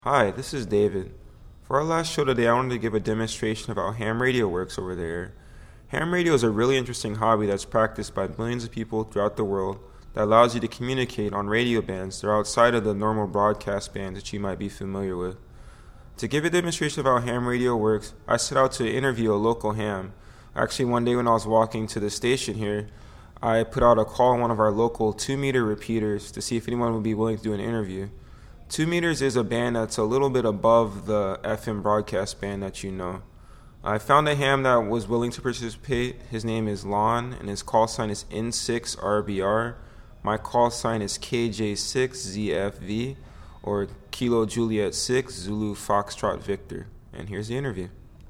Hi, this is David. For our last show today, I wanted to give a demonstration of how ham radio works over there. Ham radio is a really interesting hobby that's practiced by millions of people throughout the world that allows you to communicate on radio bands that are outside of the normal broadcast bands that you might be familiar with. To give a demonstration of how ham radio works, I set out to interview a local ham. Actually, one day when I was walking to the station here, I put out a call on one of our local 2-meter repeaters to see if anyone would be willing to do an interview. 2 meters is a band that's a little bit above the FM broadcast band that you know. I found a ham that was willing to participate. His name is Lon, and his call sign is N6RBR. My call sign is KJ6ZFV, or Kilo Juliet 6 Zulu Foxtrot Victor. And here's the interview.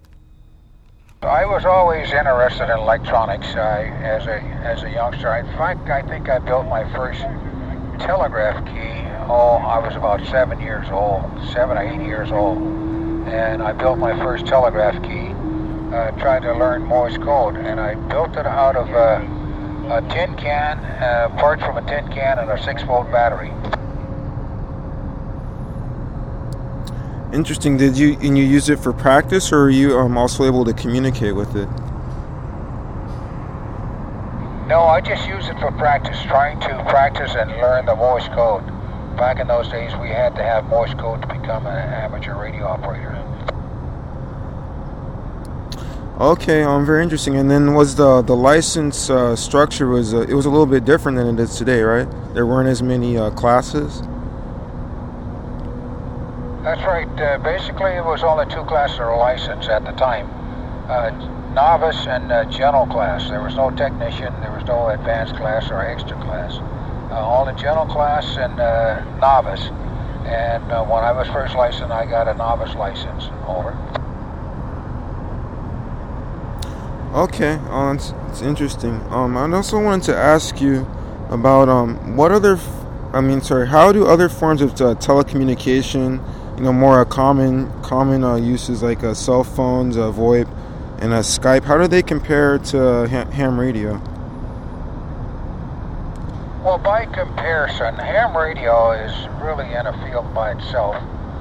I was always interested in electronics as a youngster. In fact, I think I built my first telegraph key. I was about 7 or 8 years old, and I built my first telegraph key, tried to learn Morse code, and I built it out of a tin can, parts from a tin can and a 6-volt battery. Interesting. Did you use it for practice, or were you also able to communicate with it? No, I just used it for practice, trying to practice and learn the Morse code. Back in those days, we had to have Morse code to become an amateur radio operator. Okay, very interesting. And then was the license structure it was a little bit different than it is today, right? There weren't as many classes. That's right. Basically, it was only 2 classes of license at the time: novice and general class. There was no technician. There was no advanced class or extra class. All the general class and novice. And when I was first licensed, I got a novice license. Over. Okay, it's interesting. I also wanted to ask you about how do other forms of telecommunication, more common uses like cell phones, VoIP, and Skype, how do they compare to ham radio? Well, by comparison, ham radio is really in a field by itself.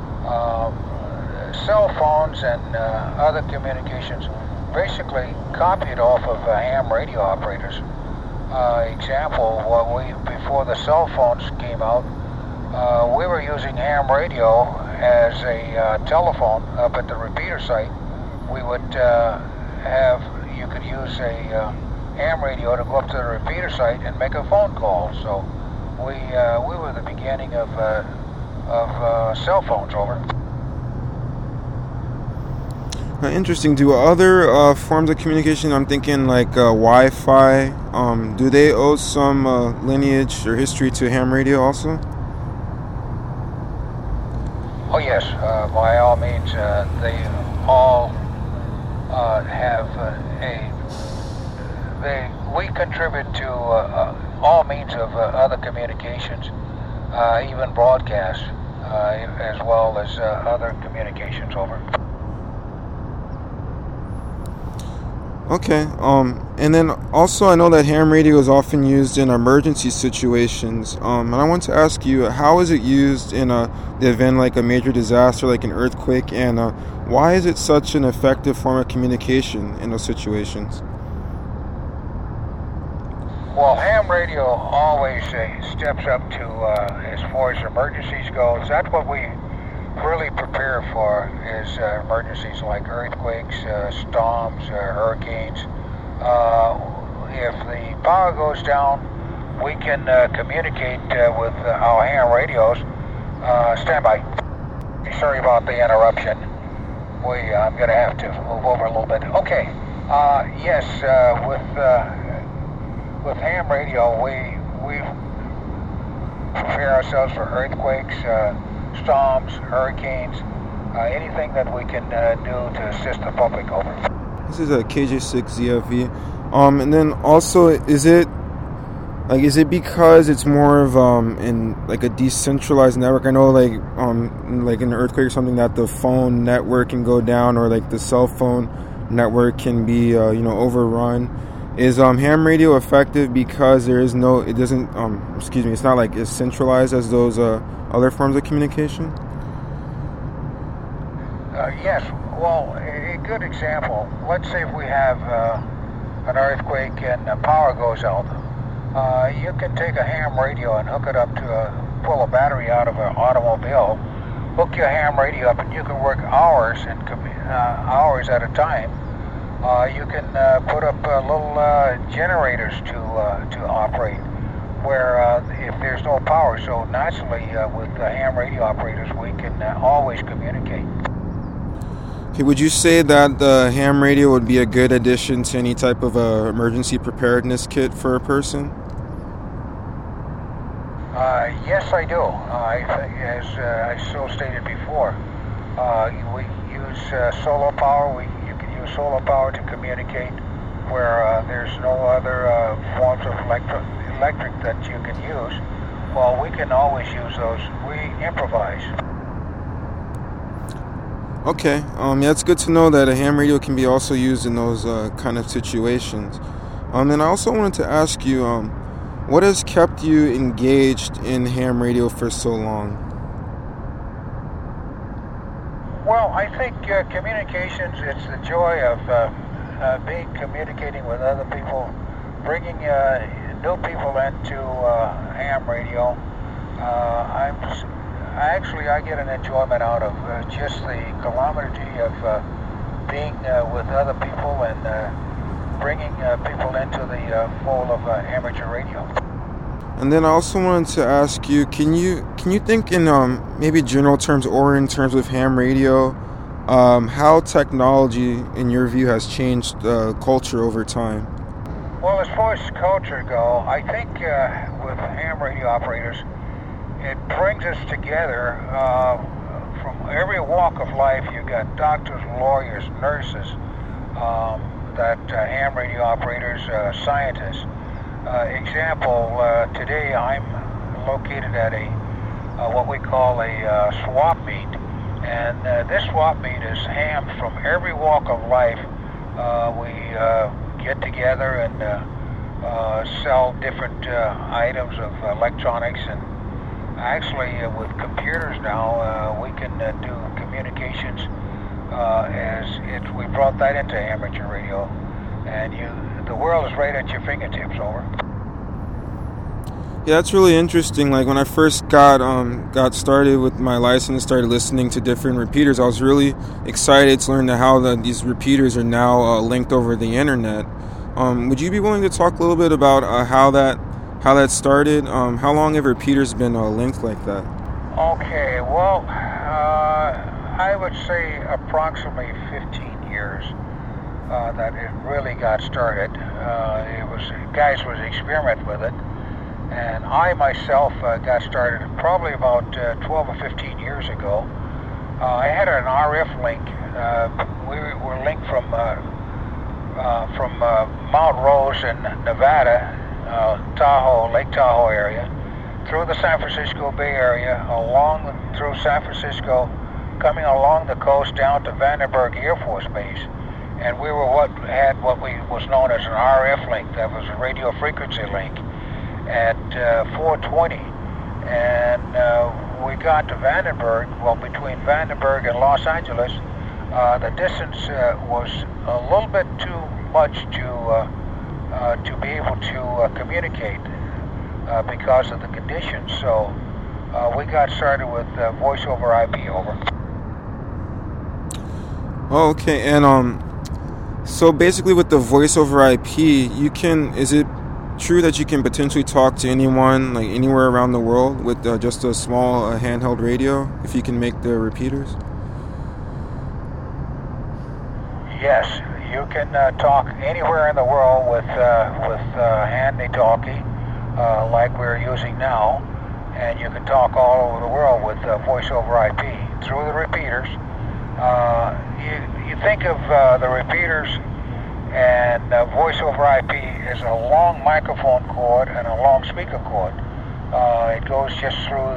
Cell phones and other communications basically copied off of ham radio operators. Example, before the cell phones came out, we were using ham radio as a telephone up at the repeater site. We would you could use a ham radio to go up to the repeater site and make a phone call. So we were the beginning of cell phones. Over. Interesting. Do other forms of communication, I'm thinking like Wi-Fi, do they owe some lineage or history to ham radio also? Oh yes, by all means, they all have we contribute to all means of other communications, even broadcasts, as well as other communications. Over. Okay, and then also I know that ham radio is often used in emergency situations, and I want to ask you, how is it used in the event like a major disaster, like an earthquake, and why is it such an effective form of communication in those situations? Well, ham radio always steps up to, as far as emergencies goes. That's what we really prepare for, is emergencies like earthquakes, storms, hurricanes. If the power goes down, we can communicate with our ham radios. Stand by. Sorry about the interruption. I'm going to have to move over a little bit. Okay. Yes, with ham radio, we prepare ourselves for earthquakes, storms, hurricanes, anything that we can do to assist the public. Over. This is a KJ6ZFV. And then also, is it because it's more of in like a decentralized network? I know like an earthquake or something, that the phone network can go down, or like the cell phone network can be overrun. Is ham radio effective because it's not like as centralized as those other forms of communication? Yes, well, a good example. Let's say if we have an earthquake and the power goes out. You can take a ham radio and hook it up to pull a battery out of an automobile, hook your ham radio up, and you can work hours hours at a time. You can put up little generators to operate where if there's no power. So naturally, with ham radio operators, we can always communicate. Okay, would you say that the ham radio would be a good addition to any type of emergency preparedness kit for a person? Yes, I do. As I so stated before, we use solar power. You can use solar power to communicate where there's no other forms of electric that you can use. Well, we can always use those. We improvise. Okay, yeah, it's good to know that a ham radio can be also used in those kind of situations. And I also wanted to ask you, what has kept you engaged in ham radio for so long? Well, I think communications, it's the joy of communicating with other people, bringing new people into ham radio. I get an enjoyment out of just the camaraderie of being with other people and bringing people into the fold of amateur radio. And then I also wanted to ask you, can you think in maybe general terms or in terms of ham radio, how technology, in your view, has changed culture over time? Well, as far as culture go, I think with ham radio operators, it brings us together from every walk of life. You got doctors, lawyers, nurses, ham radio operators, scientists. Example, today I'm located at what we call a swap meet, and this swap meet is ham from every walk of life. We get together and sell different items of electronics, and actually with computers now we can do communications we brought that into amateur radio, and the world is right at your fingertips. Over. Yeah, that's really interesting. Like when I first got started with my license and started listening to different repeaters, I was really excited to learn how these repeaters are now linked over the internet. Would you be willing to talk a little bit about how that started? How long have repeaters been linked like that? Okay, well, I would say approximately 15 years that it really got started. Guys was experimenting with it, and I myself got started probably about 12 or 15 years ago. I had an RF link. We were linked from Mount Rose in Nevada, Lake Tahoe area, through the San Francisco Bay Area, through San Francisco, coming along the coast down to Vandenberg Air Force Base, and we were what was known as an RF link. That was a radio frequency link at 420, and we got to Vandenberg. Well, between Vandenberg and Los Angeles, the distance was a little bit too much to be able to communicate because of the conditions. So we got started with voice over IP. Over. Oh, okay. And so basically with the voice over IP, is it true that you can potentially talk to anyone, like anywhere around the world, with just a small handheld radio, if you can make the repeaters? Yes, you can talk anywhere in the world with handy-talkie, like we're using now, and you can talk all over the world with voice over IP through the repeaters. You think of the repeaters and voice over IP as a long microphone cord and a long speaker cord. It goes just through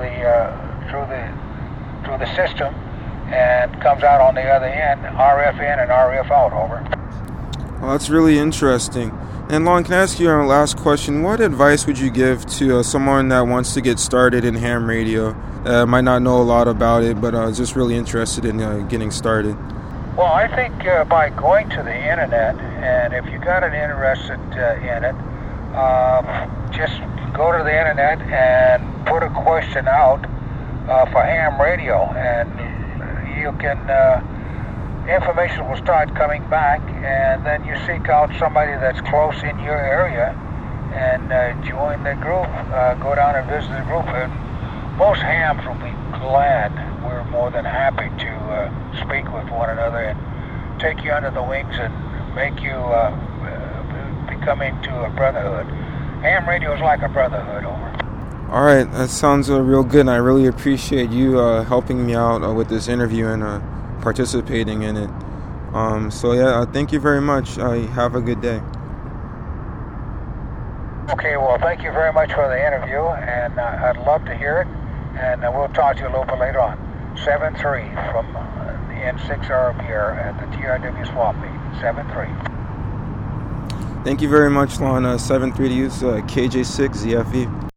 the system and comes out on the other end, RF in and RF out. Over. Well, that's really interesting. And Lon, can I ask you our last question? What advice would you give to someone that wants to get started in ham radio? Might not know a lot about it, but is just really interested in getting started. Well, I think by going to the internet, and if you got an interest in it, just go to the internet and put a question out for ham radio, and you can information will start coming back, and then you seek out somebody that's close in your area and join the group. Go down and visit the group, and most hams will be glad. We're more than happy to speak with one another and take you under the wings and make you become into a brotherhood. Ham radio is like a brotherhood. Over. All right, that sounds real good, and I really appreciate you helping me out with this interview and participating in it. Thank you very much. Have a good day. Okay, well, thank you very much for the interview, and I'd love to hear it, and we'll talk to you a little bit later on. 7-3 from the N6RB at the TRW swap meet. 7-3. Thank you very much, Lon. 7-3 to use KJ6 ZFE.